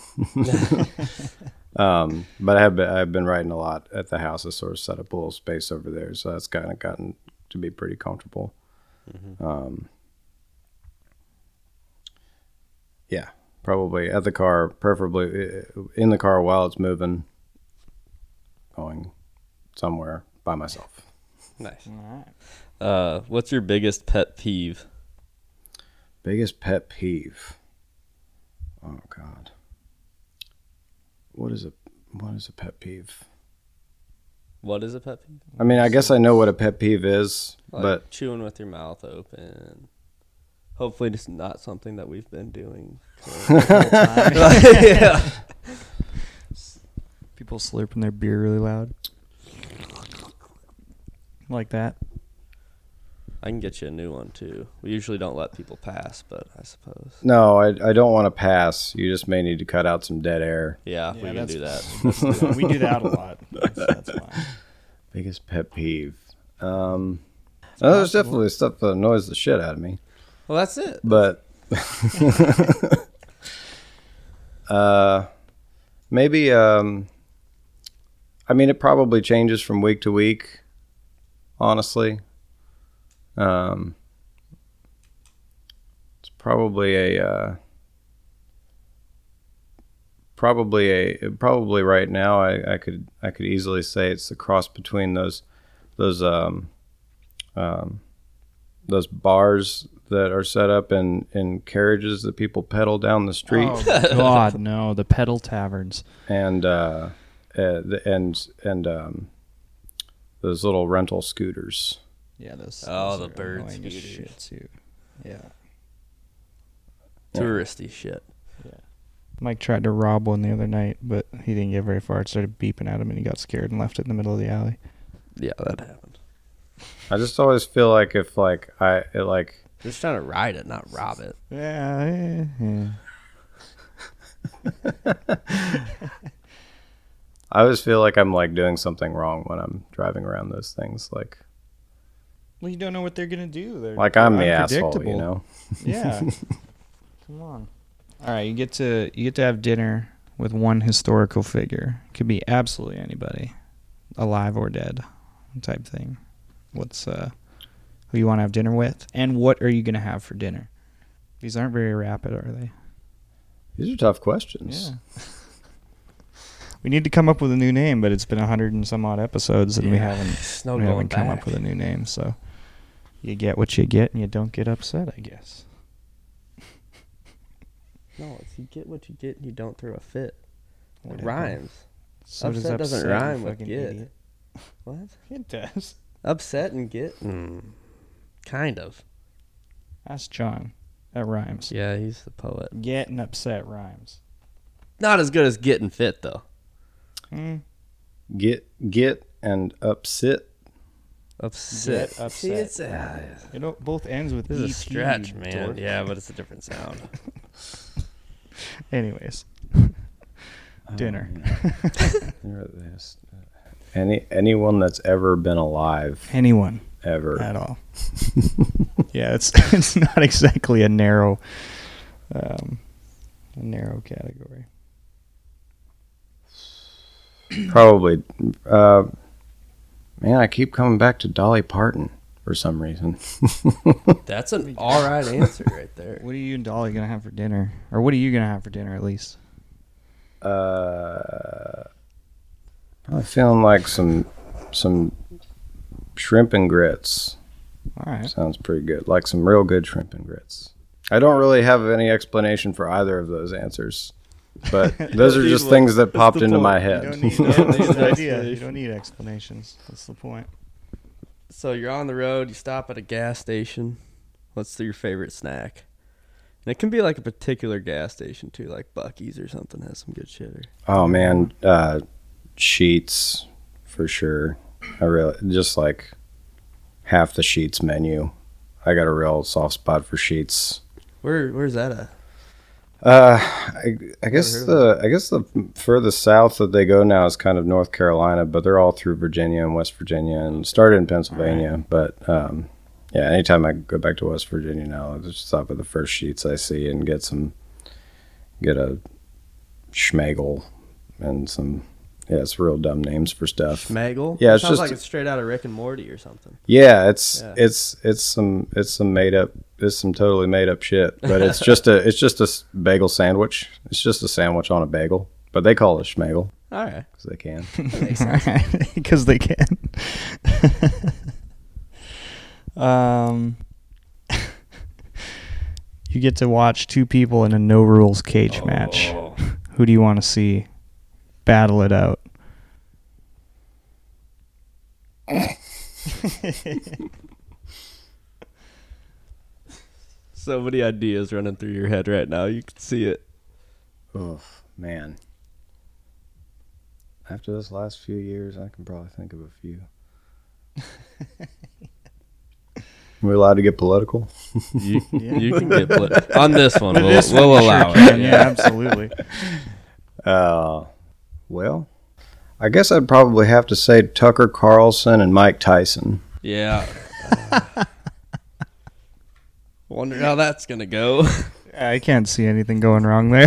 Speaker 4: But I've been writing a lot at the house. I sort of set up a little space over there, so that's kind of gotten to be pretty comfortable. Yeah, probably at the car, preferably in the car while it's moving, going somewhere by myself.
Speaker 3: Nice.
Speaker 2: All right.
Speaker 3: What's your biggest pet peeve?
Speaker 4: Biggest pet peeve. Oh God. What is a pet peeve?
Speaker 3: What is a pet peeve?
Speaker 4: I mean, I guess I know what a pet peeve is,
Speaker 3: Like
Speaker 4: but
Speaker 3: chewing with your mouth open. Hopefully, it's not something that we've been doing.
Speaker 2: Yeah. People slurping their beer really loud. Like that.
Speaker 3: I can get you a new one too. We usually don't let people pass, but I suppose.
Speaker 4: no, I don't want to pass. You just may need to cut out some dead air.
Speaker 3: Yeah, we can
Speaker 2: that's-
Speaker 3: do that.
Speaker 2: We do that a lot. That's fine.
Speaker 4: Biggest pet peeve. There's definitely stuff that annoys the shit out of me,
Speaker 3: Well, that's it.
Speaker 4: but maybe. I mean, it probably changes from week to week. Honestly, it's probably probably right now. I could easily say it's the cross between those bars that are set up in carriages that people pedal down the street,
Speaker 2: Oh God, no! The pedal taverns.
Speaker 4: and those little rental scooters.
Speaker 2: Yeah, those.
Speaker 3: Oh,
Speaker 2: those
Speaker 3: the
Speaker 2: are
Speaker 3: bird
Speaker 2: annoying as
Speaker 3: scooters.
Speaker 2: shit, too. Yeah.
Speaker 3: Touristy shit.
Speaker 2: Mike tried to rob one the other night, but he didn't get very far. It started beeping at him, and he got scared and left it in the middle of the alley.
Speaker 3: Yeah, that happened.
Speaker 4: I just always feel like if
Speaker 3: Just trying to ride it, not rob it.
Speaker 2: Yeah.
Speaker 4: I always feel like I'm like doing something wrong when I'm driving around those things. Like
Speaker 2: Well, you don't know what they're gonna do. They're
Speaker 4: I'm
Speaker 2: they're
Speaker 4: the asshole,
Speaker 2: unpredictable.
Speaker 4: you know.
Speaker 2: Yeah. Come on. All right, you get to have dinner with one historical figure. Could be absolutely anybody, alive or dead, type thing. What's who you want to have dinner with, and what are you gonna have for dinner? These aren't very rapid, are they?
Speaker 4: These are tough questions.
Speaker 2: Yeah. We need to come up with a new name, but it's been 100 and some odd episodes, and we haven't
Speaker 3: It's no
Speaker 2: we
Speaker 3: going
Speaker 2: haven't come
Speaker 3: back.
Speaker 2: up with a new name. So you get what you get, and you don't get upset, I guess.
Speaker 3: No, it's you get what you get and you don't throw a fit. It
Speaker 2: Whatever.
Speaker 3: rhymes.
Speaker 2: So does
Speaker 3: Upset doesn't
Speaker 2: upset, you
Speaker 3: rhyme with
Speaker 2: fucking
Speaker 3: get.
Speaker 2: idiot.
Speaker 3: What?
Speaker 2: It does.
Speaker 3: Upset and get? Kind of.
Speaker 2: Ask John. That rhymes.
Speaker 3: Yeah, he's the poet.
Speaker 2: Getting upset rhymes.
Speaker 3: Not as good as getting fit, though.
Speaker 4: Get and upset.
Speaker 3: Upset.
Speaker 2: Get upset.
Speaker 3: See, it's,
Speaker 2: It both ends with
Speaker 3: this is a
Speaker 2: ET,
Speaker 3: stretch,
Speaker 2: you
Speaker 3: man.
Speaker 2: dork.
Speaker 3: Yeah, but it's a different sound.
Speaker 2: Anyways. Dinner.
Speaker 4: Anyone that's ever been alive,
Speaker 2: Anyone
Speaker 4: ever.
Speaker 2: at all. Yeah, it's not exactly a narrow category.
Speaker 4: Probably. Man, I keep coming back to Dolly Parton for some reason.
Speaker 3: That's an all right answer right there.
Speaker 2: What are you and Dolly gonna have for dinner? Or what are you gonna have for dinner at least?
Speaker 4: Probably feeling like some Shrimp and grits.
Speaker 2: All right.
Speaker 4: Sounds pretty good. Like some real good shrimp and grits. I don't really have any explanation for either of those answers, but those are just things that popped into my
Speaker 2: You
Speaker 4: head.
Speaker 2: don't need that's the idea. You don't need explanations. That's the point.
Speaker 3: So you're on the road, you stop at a gas station. What's your favorite snack? And it can be like a particular gas station too, like Buc-ee's or something has some good shit. Or
Speaker 4: Oh man, Sheets for sure. I really just like half the Sheets menu. I got a real soft spot for Sheets.
Speaker 3: Where's that at?
Speaker 4: I guess the furthest south that they go now is kind of North Carolina, but they're all through Virginia and West Virginia, and started in Pennsylvania. But yeah, anytime I go back to West Virginia now, I just stop at the first Sheets I see and get a schmagel and some. Yeah, it's real dumb names for stuff.
Speaker 3: Schmagel?
Speaker 4: Yeah,
Speaker 3: Sounds like it's straight out of Rick and Morty or something.
Speaker 4: Yeah, it's some totally made up shit, but it's just a bagel sandwich. It's just a sandwich on a bagel, but they call it a schmagel
Speaker 3: All right.
Speaker 4: because they can.
Speaker 2: Because they can. You get to watch two people in a no rules cage match. Who do you want to see battle it out?
Speaker 3: So many ideas running through your head right now. You can see it.
Speaker 4: Oh man! After this last few years, I can probably think of a few. Are we allowed to get political?
Speaker 3: You can get on this one. We'll
Speaker 2: This one
Speaker 3: we'll
Speaker 2: you
Speaker 3: allow
Speaker 2: sure
Speaker 3: it.
Speaker 2: can, yeah, absolutely.
Speaker 4: Well, I guess I'd probably have to say Tucker Carlson and Mike Tyson.
Speaker 3: Yeah. Wonder how that's gonna go.
Speaker 2: I can't see anything going wrong there.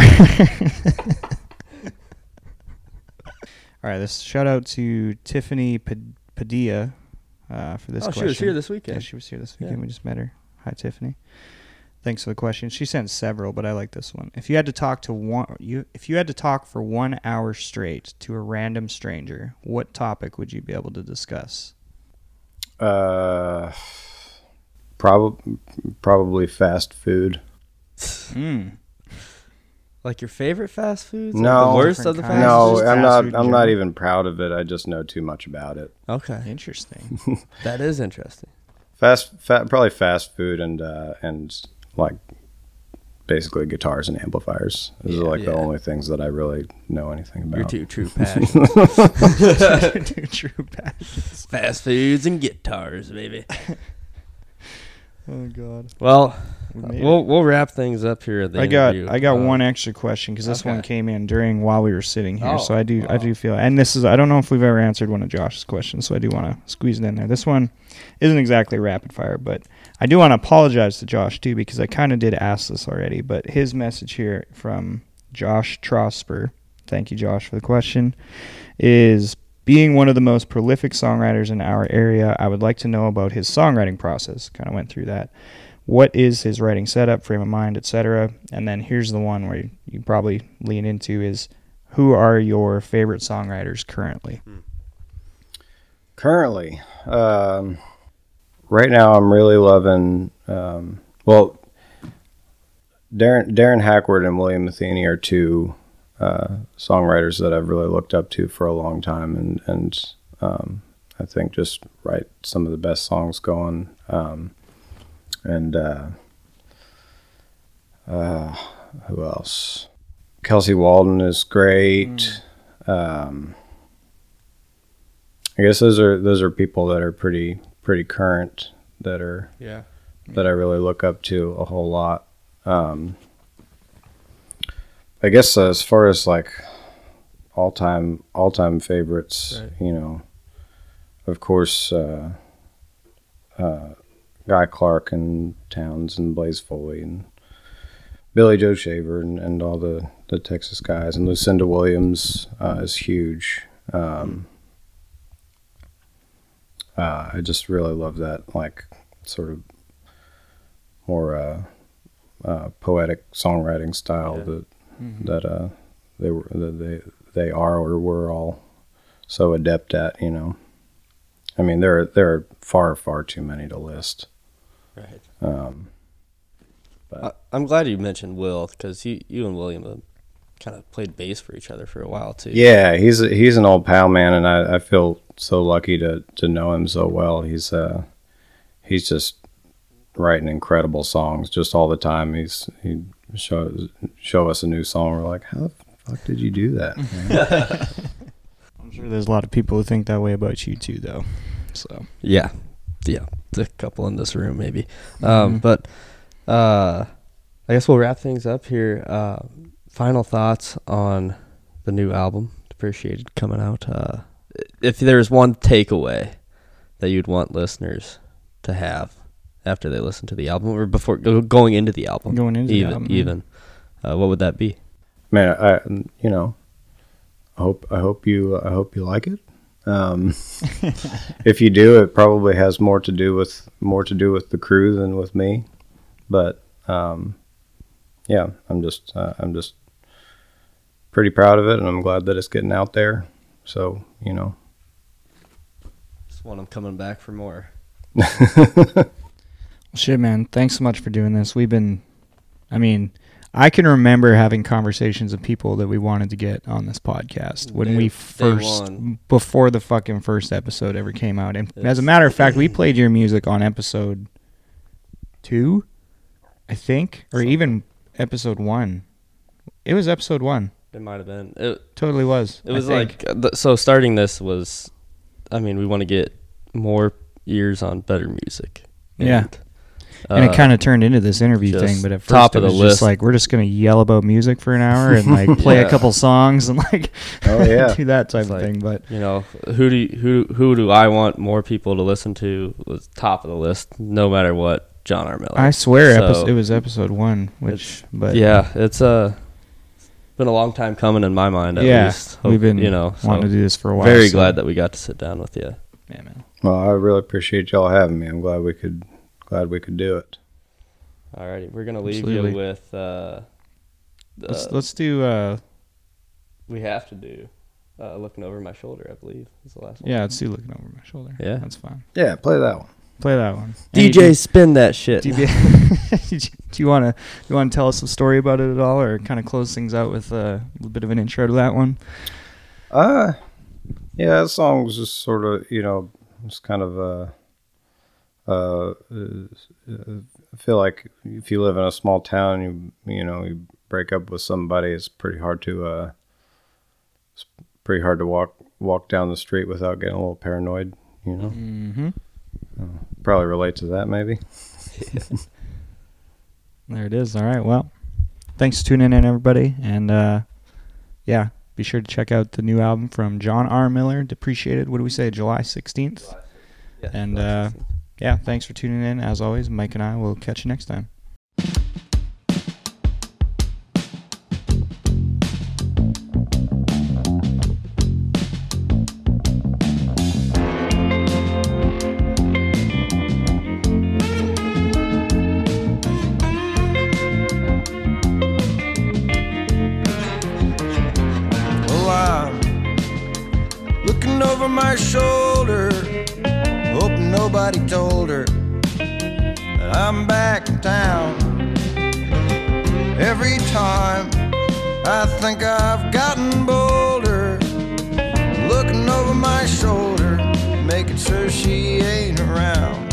Speaker 2: All right, this shout out to Tiffany Padilla for this question.
Speaker 3: She was here this weekend.
Speaker 2: Yeah, she was here this weekend.
Speaker 3: Yeah.
Speaker 2: We just met her. Hi, Tiffany. Thanks for the question. She sent several, but I like this one. If you had to talk for 1 hour straight to a random stranger, what topic would you be able to discuss?
Speaker 4: Probably fast food.
Speaker 3: Like your favorite fast foods?
Speaker 4: No.
Speaker 3: Like the worst of the fast
Speaker 4: No,
Speaker 3: foods?
Speaker 4: I'm
Speaker 2: fast
Speaker 4: not.
Speaker 2: food in
Speaker 4: I'm
Speaker 2: general.
Speaker 4: not even proud of it. I just know too much about it.
Speaker 3: Okay.
Speaker 2: Interesting.
Speaker 3: That is interesting.
Speaker 4: Probably fast food and like basically guitars and amplifiers. Those are like the
Speaker 3: Yeah.
Speaker 4: only things that I really know anything about.
Speaker 3: Your two true passions.
Speaker 2: True passions.
Speaker 3: Fast foods and guitars, baby.
Speaker 2: Oh God.
Speaker 3: Well,
Speaker 2: made
Speaker 3: we'll wrap things up here at the
Speaker 2: I
Speaker 3: interview.
Speaker 2: got one extra question because this
Speaker 3: okay.
Speaker 2: one came in while we were sitting here,
Speaker 3: Oh,
Speaker 2: so I do feel, and this is, I don't know if we've ever answered one of Josh's questions, so I do want to squeeze it in there. This one isn't exactly rapid fire, but I do want to apologize to Josh too because I kind of did ask this already. But his message here from Josh Trosper, thank you Josh for the question, is being one of the most prolific songwriters in our area, I would like to know about his songwriting process. Kind of went through that. What is his writing setup, frame of mind, etc.? And then here's the one where you probably lean into is, who are your favorite songwriters currently?
Speaker 4: Currently, right now I'm really loving. Well, Darren Hackward and William Matheny are two songwriters that I've really looked up to for a long time, and I think just write some of the best songs going. Who else? Kelsey Walden is great. I guess those are people that are pretty current that I really look up to a whole lot. I guess as far as like all time favorites,
Speaker 3: Right.
Speaker 4: Of course, Guy Clark and Towns and Blaze Foley and Billy Joe Shaver and all the Texas guys, and Lucinda Williams is huge. I just really love that, like, sort of more poetic songwriting style that they are or were all so adept at, I mean, there are far too many to list.
Speaker 3: Right.
Speaker 4: But
Speaker 3: I'm glad you mentioned Will, because you and William have kind of played bass for each other for a while too.
Speaker 4: yeah, he's an old pal, man, and I feel so lucky to know him so well. He's just writing incredible songs just all the time. He show us a new song. We're like, how the fuck did you do that, man?
Speaker 2: I'm sure there's a lot of people who think that way about you too, though. So
Speaker 3: Yeah. A couple in this room maybe.
Speaker 2: Mhm.
Speaker 3: But I guess we'll wrap things up here. Final thoughts on the new album, Depreciated, coming out. If there's one takeaway that you'd want listeners to have after they listen to the album, or before going into the album,
Speaker 2: Going into the album,
Speaker 3: what would that be?
Speaker 4: Man, I hope you like it. If you do, it probably has more to do with the crew than with me. But yeah, I'm just pretty proud of it, and I'm glad that it's getting out there. So,
Speaker 3: Just want them coming back for more.
Speaker 2: Shit, man. Thanks so much for doing this. I can remember having conversations with people that we wanted to get on this podcast when we first, before the fucking first episode ever came out. And as a matter of fact, we played your music on episode 2, I think, or even episode 1. It was episode 1.
Speaker 3: It might have been. It
Speaker 2: Totally was.
Speaker 3: It was like, so starting this was, we want to get more ears on better music.
Speaker 2: Yeah. And it kind of turned into this interview thing, but at first
Speaker 3: top
Speaker 2: it
Speaker 3: of the
Speaker 2: was
Speaker 3: list.
Speaker 2: just like, we're just going to yell about music for an hour and like play a couple songs and like do that type of thing. But
Speaker 3: who do I want more people to listen to was top of the list, no matter what. John R. Miller.
Speaker 2: I swear it was episode 1, it's
Speaker 3: been a long time coming in my mind. At least.
Speaker 2: We've been wanting to do this for a while.
Speaker 3: Very glad that we got to sit down with you.
Speaker 2: Yeah, man.
Speaker 4: Well, I really appreciate y'all having me. I'm glad we could do it.
Speaker 3: Alrighty, we're gonna leave
Speaker 2: Absolutely.
Speaker 3: you with.
Speaker 2: Let's do.
Speaker 3: We have to do. Looking over my shoulder, I believe, is the last one.
Speaker 2: Yeah, let's do Looking Over My Shoulder.
Speaker 3: Yeah.
Speaker 2: That's fine.
Speaker 4: Yeah, play that one.
Speaker 2: Play that one.
Speaker 3: DJ, spin that shit.
Speaker 2: Do you want to tell us a story about it at all, or kind of close things out with a little bit of an intro to that one?
Speaker 4: Yeah, that song was just sort of, it's kind of I feel like if you live in a small town, you break up with somebody, it's pretty hard to walk down the street without getting a little paranoid,
Speaker 2: Mm-hmm.
Speaker 4: Probably relate to that, maybe.
Speaker 2: There it is. All right. Well, thanks for tuning in, everybody. And, be sure to check out the new album from John R. Miller, Depreciated. What do we say, July 16th?
Speaker 3: Yeah,
Speaker 2: And,
Speaker 3: July 16th.
Speaker 2: Thanks for tuning in. As always, Mike and I will catch you next time.
Speaker 1: Well, I'm looking over my shoulder, hoping nobody told her that I'm back in town. Every time I think I've gotten bolder, looking over my shoulder, making sure she ain't around.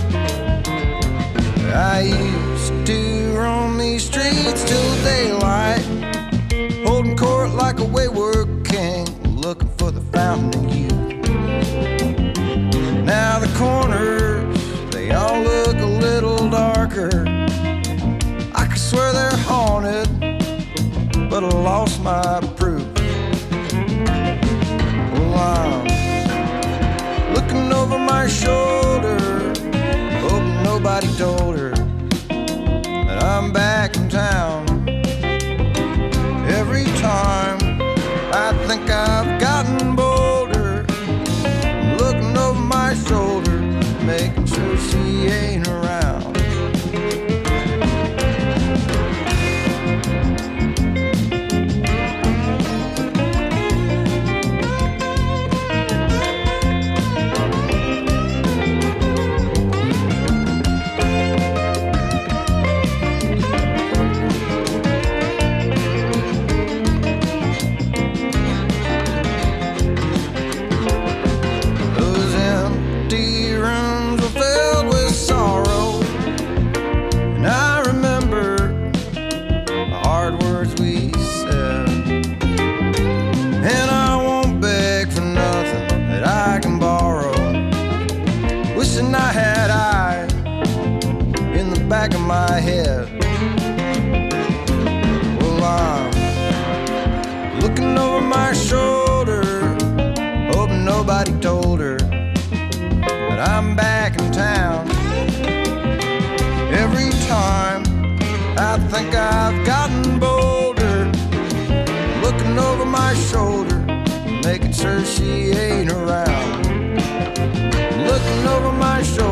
Speaker 1: I used to roam these streets till daylight, holding court like a wayward king, looking for the fountain of youth. Now the corners, they all look a little darker. I could swear they're haunted, but I lost my proof. Well, I'm looking over my shoulder, hoping nobody told her that I'm back in town. Every time I think I've gotten bolder, looking over my shoulder, making sure she ain't around. I think I've gotten bolder, looking over my shoulder, making sure she ain't around. Looking over my shoulder,